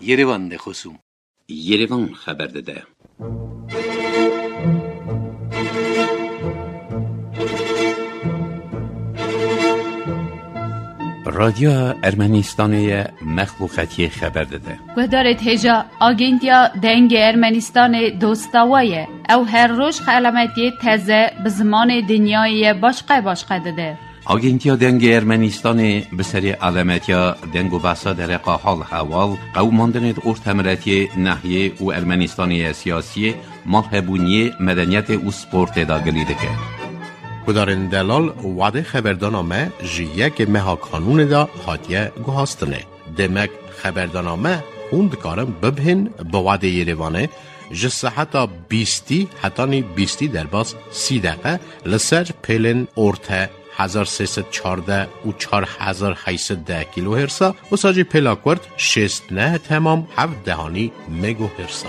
Yerevan de خصوم Yerevan xəbər də. رادیو ارمنستانی مخلوقاتی خبر داده. گذارت هجا آگنتیا دنگ ارمنستان دوستاویه او هر روز خلامتی تازه به زمان دنیای باشقه داده. آگنتیا دنگ ارمنستانی به سری علامتیا دنگ و بحثا در حال حوال قوماندن ارتمراتی ناحیه و ارمنستانی سیاسی محبونی مدنیت و سپورت داگلیده که. کدارن دلال وعده خبردانامه جیه که مها کانون دا هاتیه گوهاستنه. دمک خبردانامه خوند کارم ببهن به وعده یریوانه جسه حتی 20 در باز 30 دقیقه لسر پیلن ارته 1314 و 4810 کیلو هرسا و ساجی پیلاکورد 69 تمام 7 دهانی مگو هرسا.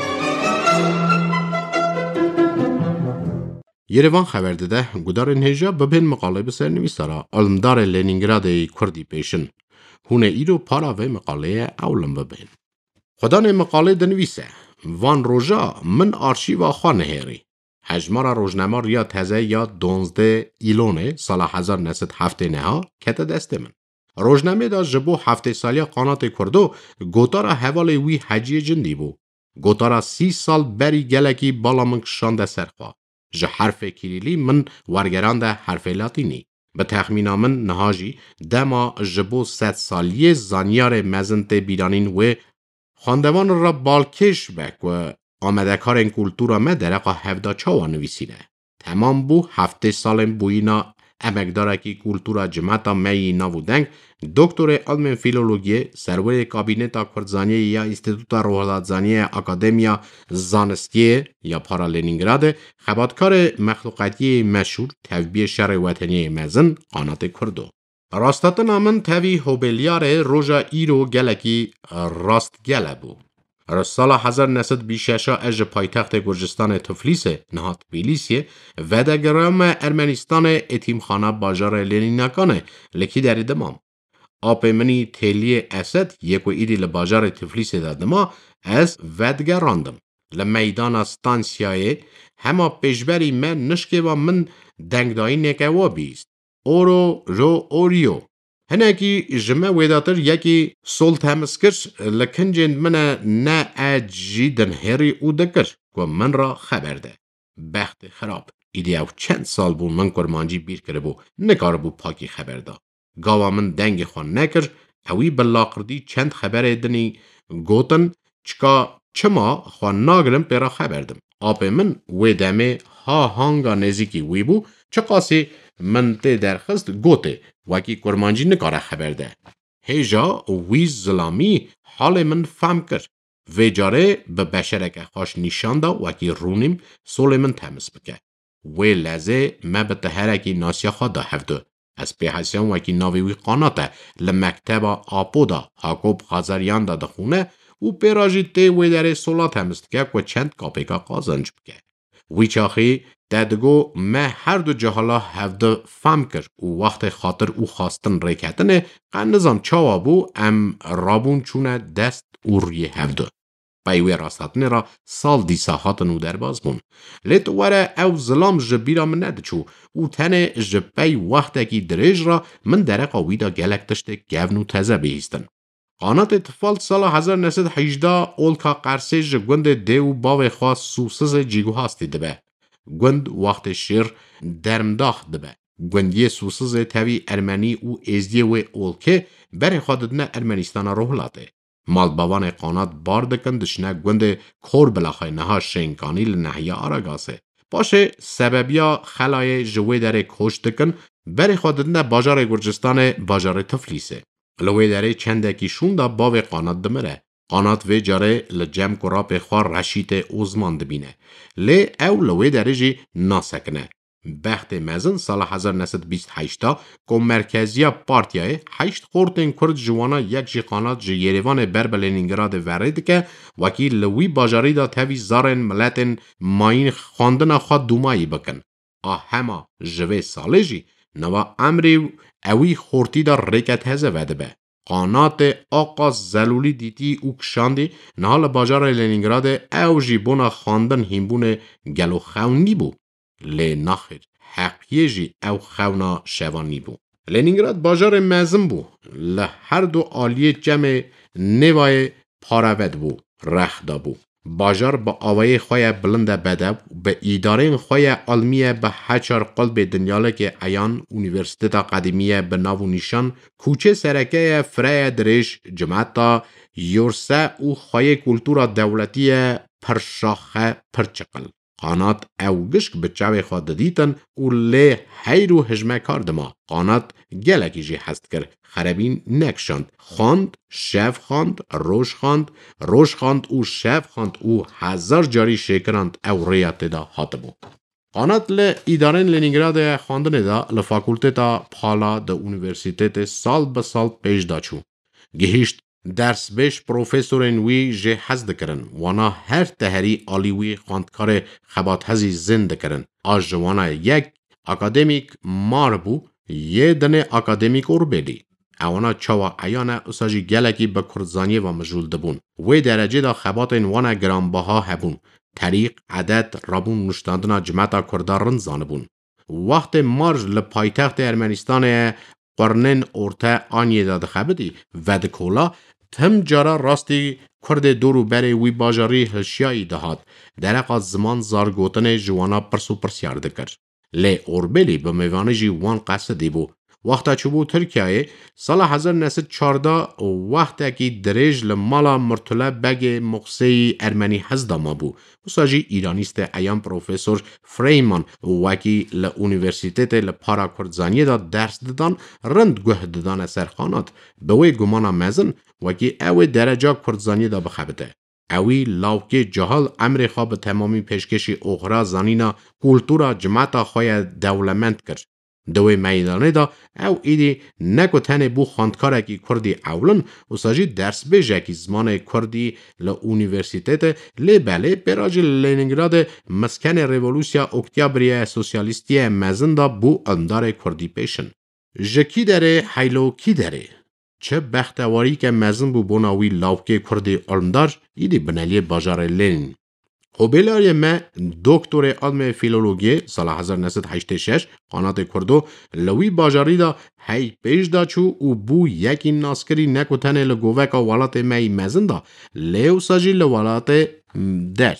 یریوان خبر داده گودار نهجا ببین مقاله بسر نویسارا علمدار لنینگراد کردی پیشن هونه ایرو پارا و مقاله اولم ببین خدا مقاله دنویسه وان روژا من آرشیو خواه نهیری هجمارا روزنامه یا تازه یا 12 ایلونه سال 1979 ها کت دست من روزنامه دا جبو 7 سالی قانات کردو گوتارا حوال وی حجی جندی بو گوتارا 30 سال بری گلکی بالا من کشانده سرخوا جه حرف کلیلی من ورگران ده حرف لاتینی. به تخمین من نهاجی دما جبو 100 سالیه زانیار مزنت بیرانین و خاندوان را بالکش بک و آمده کارن کلتورا مدرقا 74 نویسیده. تمام بو 7 سالن بوینا امکداره کی کلتورا جماعتا می ناودنگ دکتر علم فیلولوژی سروی کابینتا کردزانی یا انستیتوتا روحلاتزانی اکادمیا زانستی یا پارالنینگراد خباتکار مخلوقاتی مشهور تبیه شهر وطنی مزن قانات کردو. راستاتنا من تبی هوبلیار روژا ایرو گلکی راست گله بو. سال 1926 اج پایتخت گرجستان تفلیس نهات بیلیسیه و در گرام ارمنستان اتیمخانه باجار لینیناکانه لکی در دمام. آپ منی تیلی اسد یک و ایدی لباجار تفلیس دادما از ودگر راندم. لمیدان استانسیای همه پیشبری من نشکه و من دنگدایی نکوا بیست. اورو رو اوریو. هنگی جمع ویداتر یکی سولت همسکرش لکنجند منه نه اجیدن هری او دکر و من را خبر ده. بخت خراب. ایدی او چند سال بون من کرمانجی بیر کرده بو نکار بو پاکی خبر ده. گاوا من دنگ خوان نکر اوی بلاقردی چند خبر دنی گوتن چما خوان ناگرم پیرا خبر دم. آپ من ویدمه ها هانگا نزیکی وی بو چقاسی من ته درخست گوته وکی کرمانجی نکاره خبر ده. هجا ویز ظلامی حال من فهم کرد. و جاره به بشرک خوش نشان دا وکی رونیم سول من تمس بکه. و لحظه ما به تهرکی ناسیا خواه دا هفته. از پیحسیان وکی ناویوی قاناته لمکتب آپو دا حاکوب خازریان دا دخونه و پیراجی ته و داره سولا تمس که و چند کاپیکا قازنج بکه. وی چاخی دادگو ما هر دو جهالا هفته فهم کرد و وقت خاطر او خواستن ریکتنه قن نظام چاوا بو ام رابون چونه دست او روی هفته. بایوی راستاتنه را سال دیسا هاتن و در باز بون. لیت وره او ظلام جبیرا من ندچو و تنه جبای وقتکی دریج را من درقا ویدا گلک تشته گونو تزه بیستن. قانات اتفال سال 1918 اولکا قرسه جگوند دیو باو خواست سوسز جیگو هاستی دبه. گوند وقت شیر درمداخ دبه. گوندی سوسز تاوی ارمنی و ازدی و اولکه بر خوددن ارمنستان روحلاته. مالباوان قانات باردکن دشنه گوند کور بلاخای نها شنکانی لنحیه آراگاسه. باشه سببیا خلای جوی در کش دکن بر خوددن باجار گرجستان باجار تفلیسه. لوی داره چندکی شوندا باو قانات دمره. قانات و جاره لجم کرا به خواه رشیت اوزمان دبینه. لی او لوی داره جی ناسکنه. بخت مزن سال 1928 که مرکزی پارتیای 8 خورتن کرد جوانا یک جی قانات جی یریوان بربلینینگراد ورد که وکی لوی باجاری دا تاوی زارن ملتن ماین خواندن خواه دومایی بکن. همه جوه ساله جی نوا امری اوی خورتی دا ریکت هزه وده به. قانات آقا زلولی دیتی او کشاندی نهال باجار لنینگراد او جیبونا خواندن هیمبون گلو خونی بو لی نخیر حقیه جی او خونا شوانی بو. لنینگراد باجار مزم بو لهر دو آلیه جمع نوای پاراود بو رخدا بو. باجار با آوای خواه بلند بده به ایدارین خواه علمیه به هچار قلب دنیاله که ایان اونیورسیتتا قدیمیه به ناو نیشان کوچه سرکه فرای درش جمعتا یورسه او خواه کلتورا دولتیه پرشاخه پرچقل. قانات او گشک به چاوی خواه دیتن او لی حیرو هجمه کاردما. قانات گلکی جی هست کر خرابین نکشاند. خواند، شف خواند، روش خواند او شف خواند او 1000 جاری شکراند او ریات دا هاتبو. قانات لی ایدارین لنینگراد خواندن دا لفاکولتتا پالا دا اونیورسیتت سال به سال پیش دا چو. گهیشت درس بیش پروفیسورین وی جه حزد کرن وانا هر تهری آلیوی خواندکار خبات هزی زند کرن. آج وانا یک اکادمیک مار بو یه دنه اکادمیک اوربیلی. اوانا چاوا ایانا اساجی گلکی به کرزانی و مجول دبون. وی درجه دا خباتین وانا گرانبها هبون. طریق، عدد، رابون نشتاندنا جمعتا کردارن زانبون. وقت مارج لپایتخت ارمنستان قرنن ارته آنیه داد خبدی و دکولا تم جارا راستی کرد دورو بره وی باجاری هشیایی دهات درق زمان زارگوتن جوانا پرسو پرسیار دکر. لی اوربیلی به میوانه جی وان قصدی بو. وقتا چوبو ترکیه سال 1914 وقتا کی دریج لمالا مرتله بگ مقصی ارمنی هزداما بو. وساجی ایرانیست ایام پروفیسور فریمان وکی لونیورسیتت لپارا کردزانی دا درس دادن رند گوه دادن سرخانات بوی گمانا مزن وکی اوی درجا کردزانی دا بخبته. اوی لاوکی جهال امر خواب تمامی پیشکشی اخرى زانینا کلتورا جماعتا خواه دولمند کرد. دوی میدانه دا او ایدی نکو تنه بو خواندکاره کی کردی اولن و ساجی درس بیجه کی زمان کردی لونیورسیتت لی بله براج لینینگراد مسکن ریولوسیا اکتیابریه سوسیالیستی مزن دا بو اندار کردی پیشن. جکی داره حیلو کی داره؟ چه بختواری که مزن بو بوناوی لاوکی کردی اندار ایدی بنالی باجار لینین. خوبیلاری ما دکتر علم فیلولوژی سال 1986 قانات کردو لوی باجاری دا هی پیش دا چو او بو یکی ناسکری نکوتنه لگوه که ولات مای مزن دا لیو ساجی لولات در.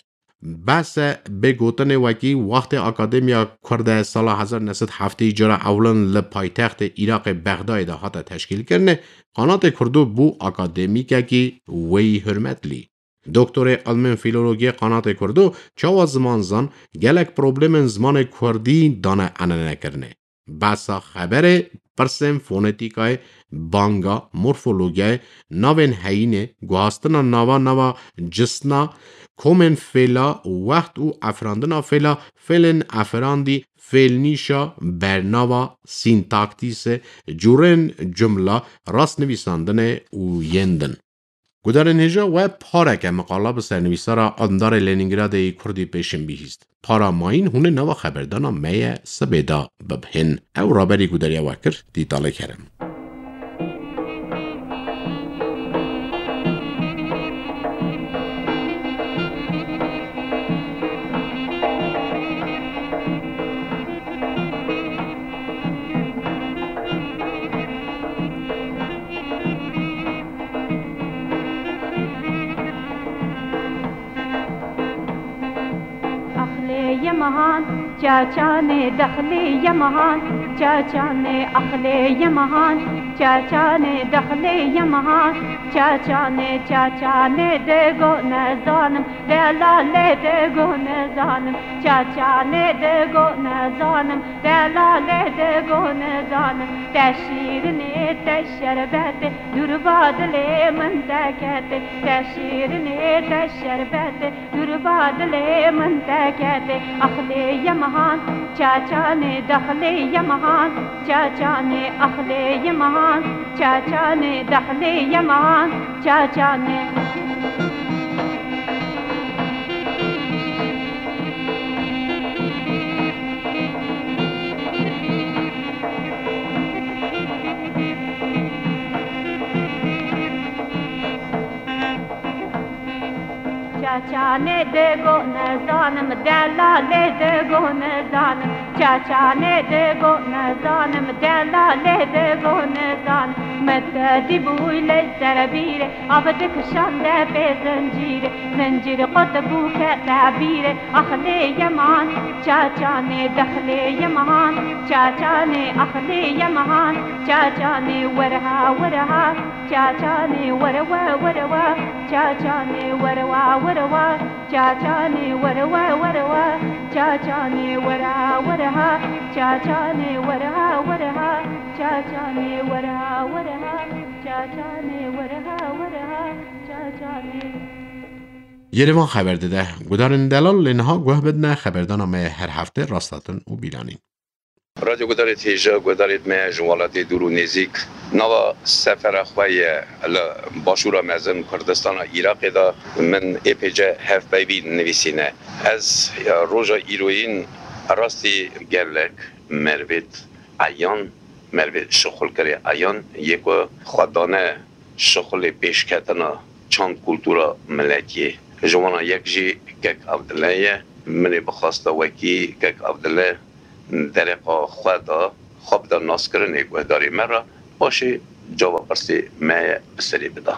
بس بگوتن وکی وقت اکادمیا کرده سال 1907 جرا اولن لپایتخت عراق بغداد دا حتا تشکیل کرنه قانات کردو بو اکادمیکا کی وی حرمت لی. دکتر علم فیلولوژی قانات کردو چاوا زمان زن گلک پروبلم زمان کردی دانه انه نکرنه. بسا خبر پرسم فونتیکای بانگا مورفولوژی نوین هینه گواستنا نوا جسنا کومن فعلا وقت و افراندنا فعلا فعلن افراندی فعلنیشا برناوا سینتاکتیس جورن جمله راست نویساندن و یندن. گودارن هجا و پارا که مقاله به سرنویسارا اندار لنینگراد کردی پیشن بیهیست. پارا ماین هونه نوا خبردانا میه سبیدا ببهن او رابری گوداریا وکر دیتاله کرم. चाचा ने दखले यमहान चाचा ने अखले यमहान चाचा ने दखले यमहान चाचा ने देगो न जानम दलाले देगो न जानम चाचा ने देगो न जानम दलाले देगो न जानम तशीर ने तशरबत दुर्बादले मन कहते तशीर ने तशरबत दुर्बादले मन कहते अखले यमहान चाचा ने दखले यमहान चाचा ने अखले यमहान चाचा ने दखले यमहान चाचा ने چاچانه دگو نزانم دلاله دگو نزانم چاچانه دگو نزانم دلاله دگو نزانم مددی بوی لسر بیره عبدك شانده به زنجیر قطبو که تعبیره اخلی یمان چاچانه دخلی یمان چاچانه اخلی یمان چاچانه ورها چاچانه وروا چاچانه وروا چاچانه وروا چاچانه ورها چاچانه ورها چاچانه ورها چاچانه ورها چاچانه یروان خبر داده گدارن دلال لنها گوه بدنه خبردانم هر هفته راستاتن و بیلانین رادیو گدارید هیجا گدارید من جوالات دور و نزدیک نوا سفر خوی باشورا مزن کردستان عراق دا من اپیجا هف بیبی نویسینه از روزا ایروین راستی گلک مروید عیان مروید شغل کری عیان یکو خودانه شغل پیشکتنا چند کلتورا ملتیه جوانا یک جی کک عبدالله منی بخواسته وکی کک عبدالله درقا خدا خواب دا ناس کرنه گوهداری مرا باشه جواب پرسی مای بسری بده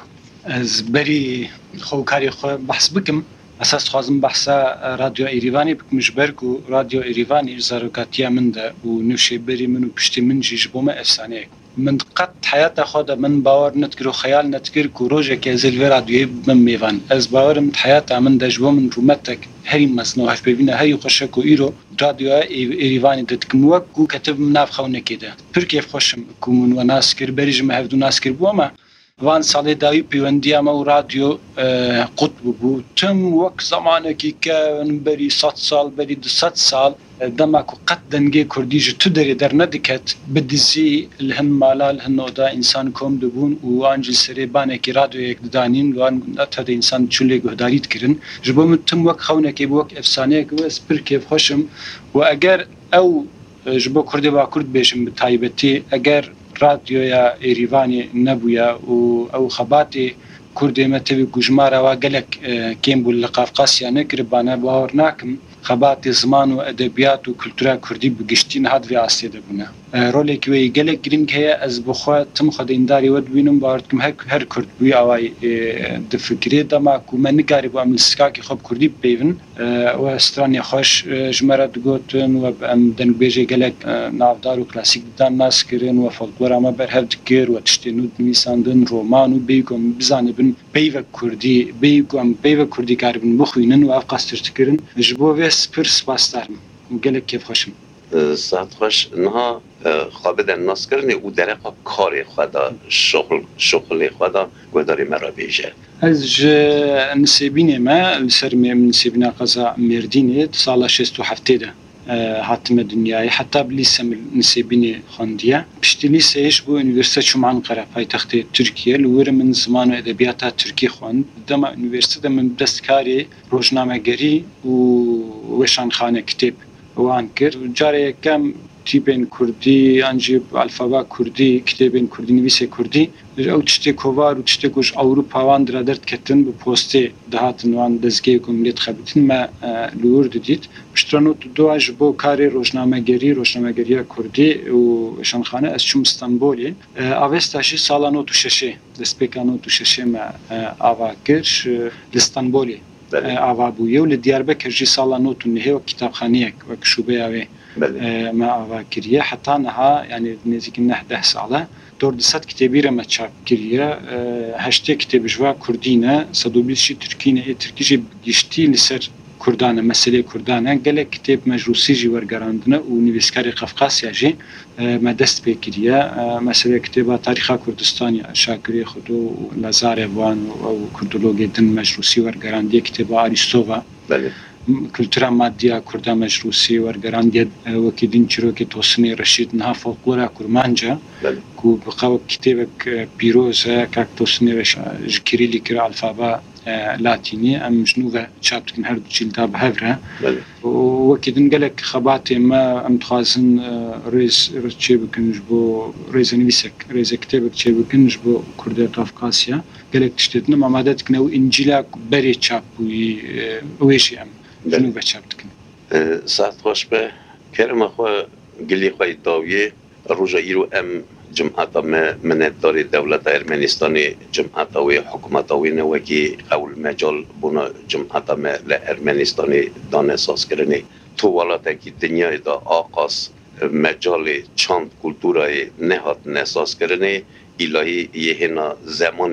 از بری خوکاری خواه بحث بکم اساس خوازم بحث رادیو ایریوانی بکمش برگو رادیو ایریوانی زاروکاتیا من ده و نوشه بری منو پشتی من جیش بوم افسانه من قد حیات خود من باور نتکر و خیال نتکر که روزه که زلوی رادیوی من میوان از باورم حیات من دجوا من رومتک هری مزنو هف ببینه هری خوشک و ایرو رادیو ایریوانی دتکمو کو کتب مناف خونه کده پر کیف خوشم کو من و ناس کر بریجم هفدو ناس کر بوما وان سالی داوی پیوندی اما رادیو قطب بو تم وقت زمانه کی که بری 100 سال بری 200 سال دما کو قد دنگه کردیج تو در ندکت بدزی الهن مالا الهن اودا انسان کوم دبون و انجل سری بانه کی رادیو یک دانین وان ته انسان چله گهداریت کرن جبم تم وقت خونه کی بوک افسانه کو اسپر کیف خوشم و اگر او جبو کردی با کرد بشم به تایبتی اگر رادیو یا ایریوانی نبویا و او خباتی کردی متوی گجمارا و گلک کیم بول قفقاسیا نکربانه باور ناکم خبات زمان و ادبیات و کلتورا کردی بگشتین هاد وی آسیده بونه رولی که وی گلک گرینگ هیا از بخواه تم خود انداری ود بینم باورد کم هر کرد بوی آوای دفکری دما که من نگاری با املسکاکی خوب کردی بیون و استرانی خوش جمرد گوتن و دنگ بیجی گلک نافدار و کلاسیک دان ناس کرن و فولکلور اما بر هفت گر و تشتینود میساندن رومان و بیگم بزانه بن بیو کردی کاری بن بخوینن و افقاسترت کرن جبو ویس پرس باستارم گلک کیف خوشم ساعت خوش نها خوابه ناس کرنه او درقا کار خدا شغل خدا گوداری مرا بیشه از نسبینه ما لسر نسبینا قضا مردینه سال 67 ده حتم دنیای حتی بلیسم نسبینه خواندیه پشتی لیسهش بو انیورسیته چوم انقره پایتخت ترکیه لور من زمان ادبیات ترکی خواند دم انیورسیته من دستکاری روزنامه‌گری و وشانخانه کتاب وان کرد جاره کم تیبن کردی انجیب الفابا کردی کتابن کردی نویس کردی او تشتی کووار و تشتی کوش اروپا وان درادرت کتن به پسته دهاتن وان دزگی کملیت خبرتن ما لور دیدید پشترانو دو اج بو کاری روزنامه‌گری کردی و شانخانه از چوم استانبولی اوستاشی سالانو تو ششه دسپیکانو تو ششه ما آواکرش استانبولی آوابویه و لدیاربکر جی سالانو تو نهی و کتابخانه و کشوبه اوی ما آواکریه حتی نها یعنی نزدیک 9 ساله دوردست کتابی را چاپ کریه 8 کتاب جوا کردینه 120 ترکیه گشتی لسر کردانه مسئله کردانه گله کتاب مجروسی جی ورگراندنه و نویسکاری قفقاسیا جی ما دست بکریه مسئله کتاب تاریخ کردستانی شاکری خود و لازار وان و کردولوژی دن مجروسی ورگراندیه کتاب آریستووا بله کلتورا مادیا کرده مجروسی ورگراندیه وکیدین چروکی توسنی رشید نها فولکلورا کرمانجا کو بقاو کتاب پیروز که توسنی رش کریلی کرا الفابا لاتيني ام جنوبه شابتكن هر جيلدا بهفره بله وكدن قالك خباتي ما ام تخازن رئيس تشيبكن جبو رئيس نويسك رئيس كتابك تشيبكن جبو كردية قفقاسيا قالك تشتتنا ما مادتك نو انجيلا بري تشابوي ويشي ام جنوبه شابتكن ساعت خوش به کرم خو گلی خوی داویه روزا ایرو ام جمعات ما من دار دولت ارمنستان جمعات و حکومت و نوکی اول مجال بنا جمعات ما لارمنستان دانه ساز کردنی تو ولات کی دنیا دا آغاز مجال چند کلتورای نهاد نساز کردنی الهی یهنا زمان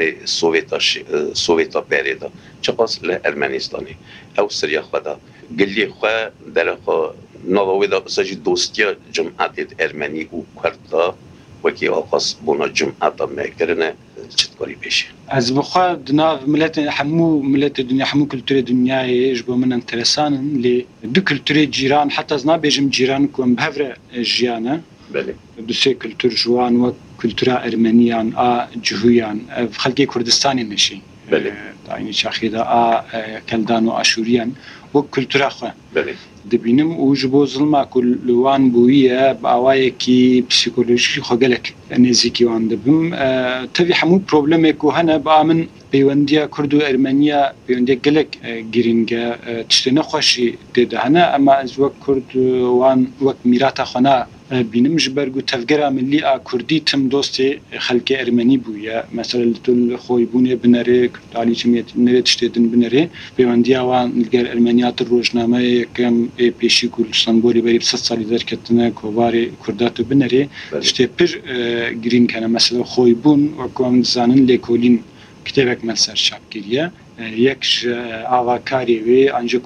سوویتا پریدا چقاس لارمنستانی او سریا خدا گلی خو در خو نوویدا سجی دوستیا جمعات ارمنی و کردا وکی آغاز بنا جمعات میکرنه چطوری بشه از بخوا دناو ملت حمو ملت دنیا حمو کلتور دنیای جبو من انترسان لی دو کلتور جیران حتی از نابیجم جیران کوم بهفر جیانه بله دو سه کلتور جوان و کلتور ارمنیان جهویان خلقی کردستانی نشی بله داینی چاخیدا کلدان و آشوریان و کلتور خو بله دبینم او جبو ظلما کلوان بویه باوای کی پسیکولوژی خگلک نزیکی وان دبم تبی حمو پروبلم کو هنه با من پیوندیا کرد و ارمنیا پیوندیا گلک گرینگه تشتنه خوشی دیده هنه اما از وقت کرد وان وقت میرات خنا بینم جبرگو تفکر ملی کردی تم دوست خلک ارمنی بویه مثلا تل خوی بونه بنره کردالی جمعیت نره تشتدن بنره پیوندیا وان نگر ارمنیات روزنامه کم پیشی کردستان بوری بری 100 سالی در کتنه کوباری کرداتو بنره تشته پر گرین کنه مثلا خوی بون و کم زنن لیکولین کتابک من سر چاپ کردیه یک آواکاری و انجا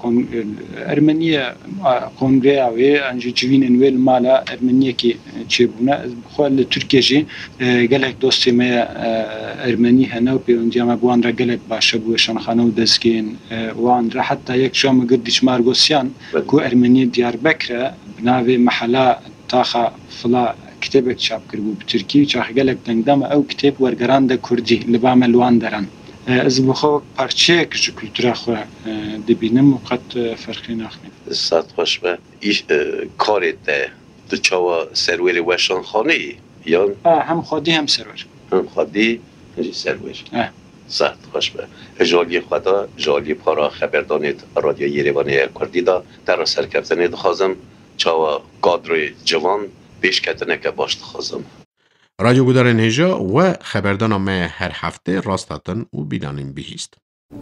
ارمنیا کنگره و انجا جوین انویل مالا ارمنیا کی چه بونه خال ترکیه جی گلک دوستی ما ارمنی هنو پیوندی ما بوان را گلک باشه بوشان خانو دزگین وان را حتی یک جام گردیش مارگوسیان کو ارمنی دیار بکره بناوی محله تاخا فلا کتابک چاپ کرد به ترکی چاخ گلک دنگدام او کتاب ورگران کردی لبام لوان درن از بخو پارچه که کلتور خو دبینم وقت فرقی نخمید. ساعت خوش به ایش کارت تو چاوا سرور وشان خانه یا هم خودی هم سرور هم خودی هم سرور ساعت خوش به جالی خدا جالی پارا خبردانید رادیو یریوانی کردی دا در سرکفتنی دخوازم چاوا کادر جوان پیش کتنه که باش دخوازم رادیو گودارن هجا و خبردانامه هر هفته راستاتن و بیدانیم بهیست.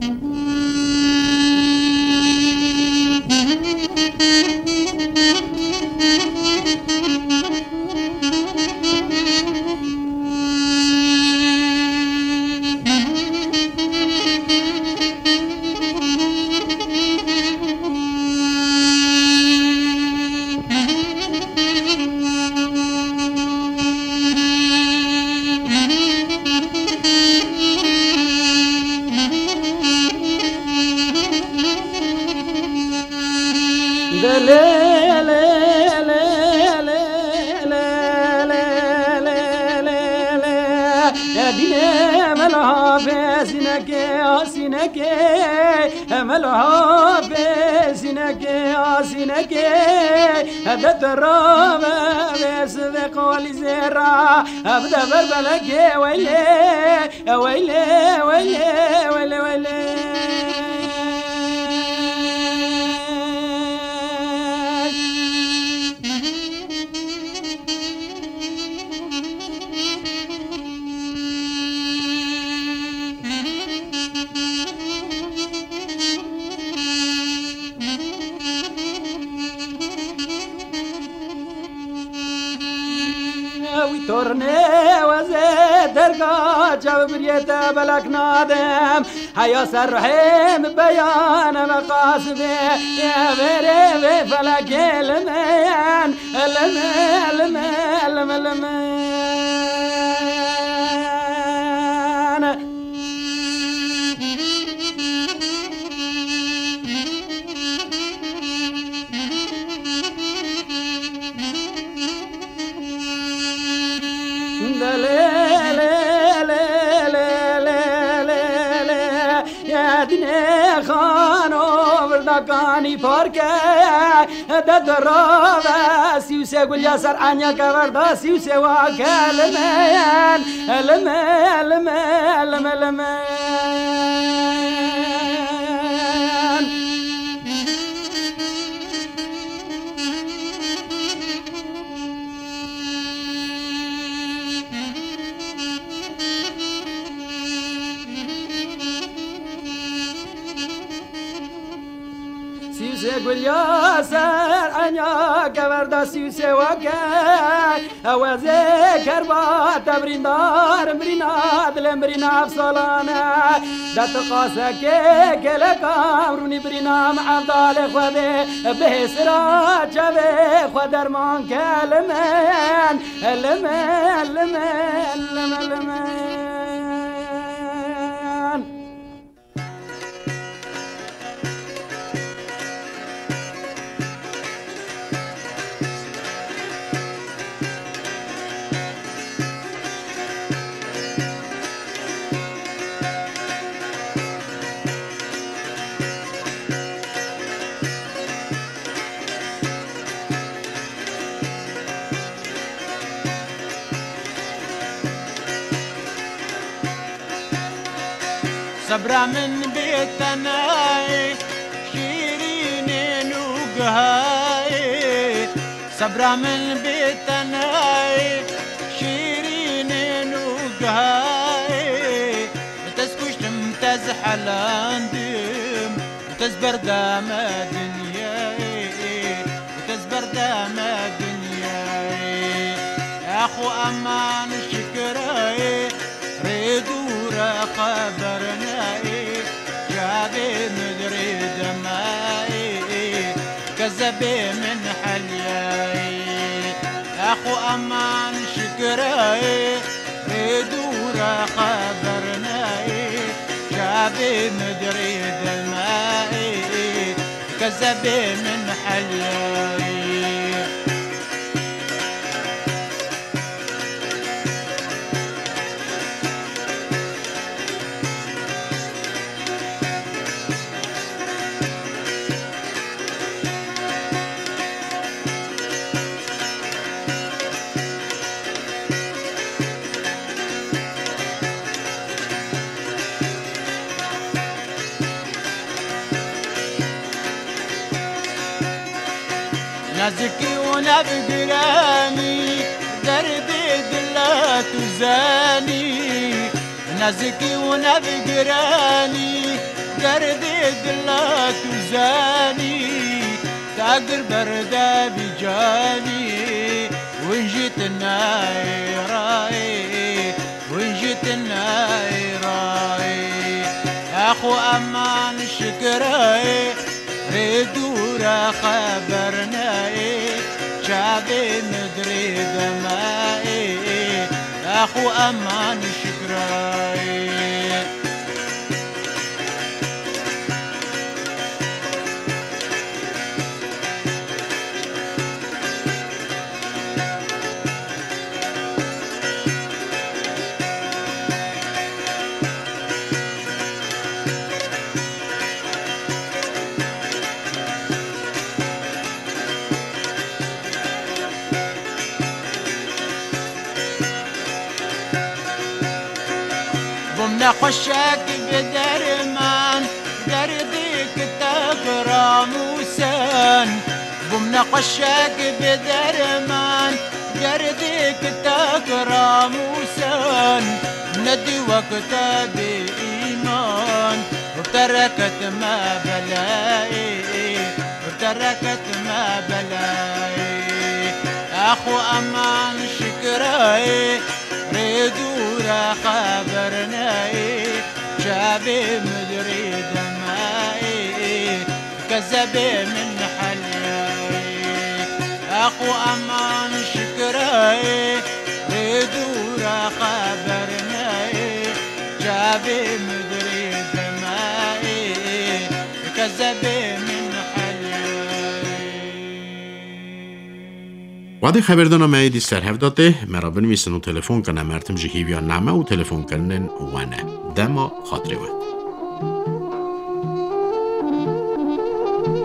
هذا تراب بيصدق والزرع أبدا بربلك ويلي ويلي ويلي ويلي ويلي تورني وزيد درقا جاب بريتا بلك نادم هيا سرحيم بيان مقاصدي يا بريبي فلك الميان الميان کانی پارکه دد راوه سیوسه گلیا سر آنیا کوردا سیوسه واکه لمن لمن لمن لمن لمن گلیا سر آنیا کوردا سیوسه واکه اوازه کربا تبریندار بریناد لمبرینا افسالانه دت قاسه که کل کامرونی برینا معبدال خوده به سرا جبه خود درمان کلمن لمن لمن لمن لمن صبرا من بيتنا شيرين نوقهاي صبرا من بيتنا شيرين نوقهاي تسكوش تمتزحل عندم تزبر دام دنياي تزبر دام دنياي اخو امان شكراي ريدورا خبرنا جابي مدري دمائي كذبي من حلياي اخو امان شكراي ريدورا خبرنا جابي مدري دمائي كذبي من حلياي نازكي ونبقراني دربي دلات وزاني نازكي ونبقراني دربي دلات وزاني تاقر بردا بجاني ونجيت النايراي ونجيت النايراي اخو امان شكراي ريدورا خبرنا شعبي مدري دمائي اخو امان شكراي نخشك بدرمان دردك تقرا موسان بمنا قشاك بدرمان دردك تقرا موسان ندي وقتا بإيمان وتركت ما بلاي وتركت ما بلاي اخو امان شكراي ريدورا خبرنا شعبي مدري دمائي كذبي من حلياي اخو امان شكراي ريدورا خبرنا شعبي مدري دمائي كذبي من وادي خبردنا ما دي سر هفداته مرا بنویسن و تلفن کنه مرتم جهیب یا نامه و تلفن کنن وانه دما خاطره و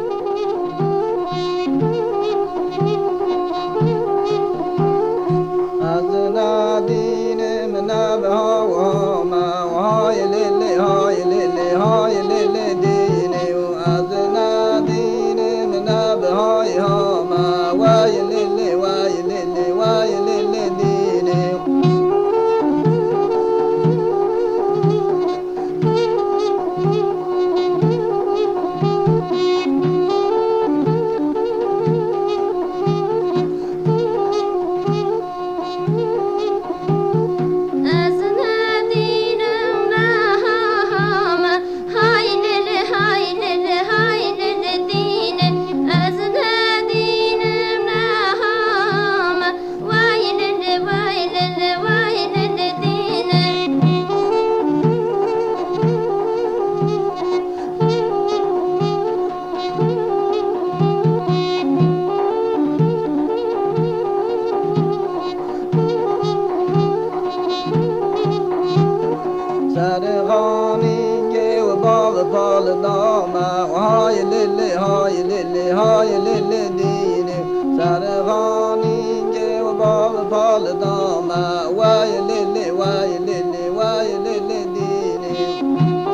سرغانی و باغ پال دامه های لیلی های لیلی های لیلی دینی سرغانی و باغ پال دامه وای لیلی وای لیلی وای لیلی دینی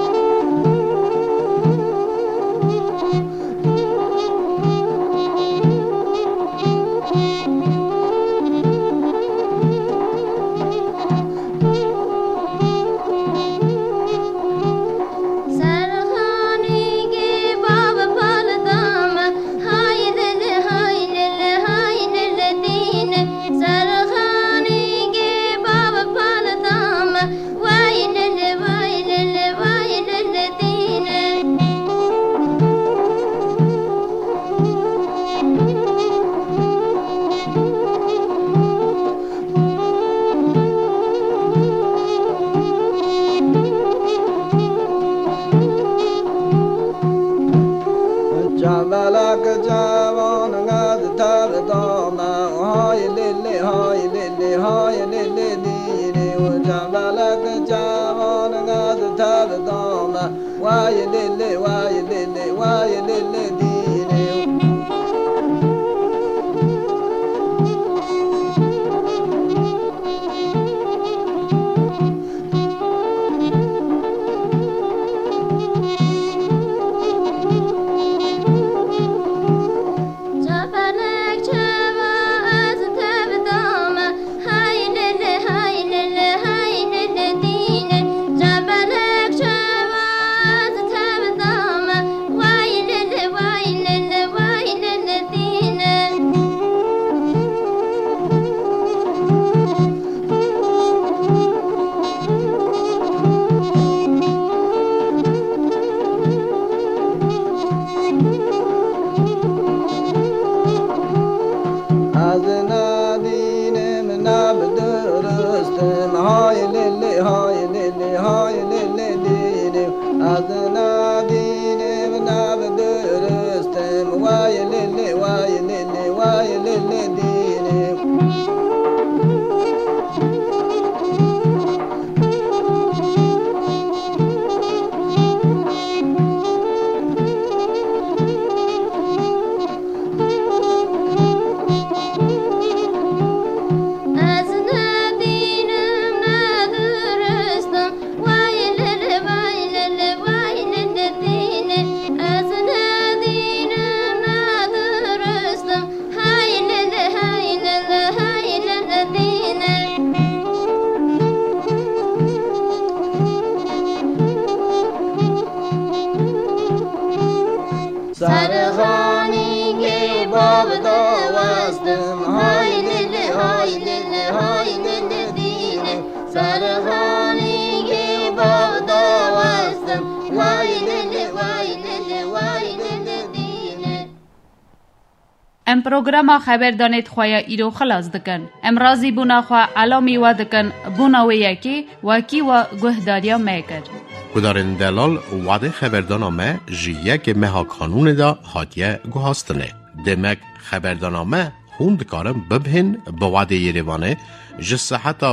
ام پروگرام خبر دانید خواه ایرو خلاص دکن. امرازی بونا خواه علامی و دکن بونا و یکی وکی و گهداریا میکر. کدارن دلال وعده خبردانامه جیک مها کانون دا هاتیه گوهاستنه. دمک خبردانامه هوند کارم ببهن با وعده یریوانه جسه حتی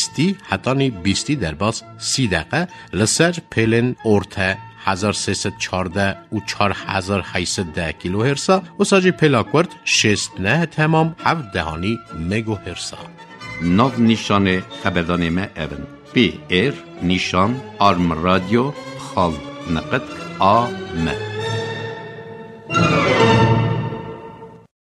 20 در باز 30 دقیقه لسر پیلن ارته 1314 و 4810 کیلو هرسا و ساجی پلاکورد 69 تمام 7 دهانی مگو هرسا. ناو نیشان خبردانامه اون پی ایر نیشان آرم رادیو خال نقد آ م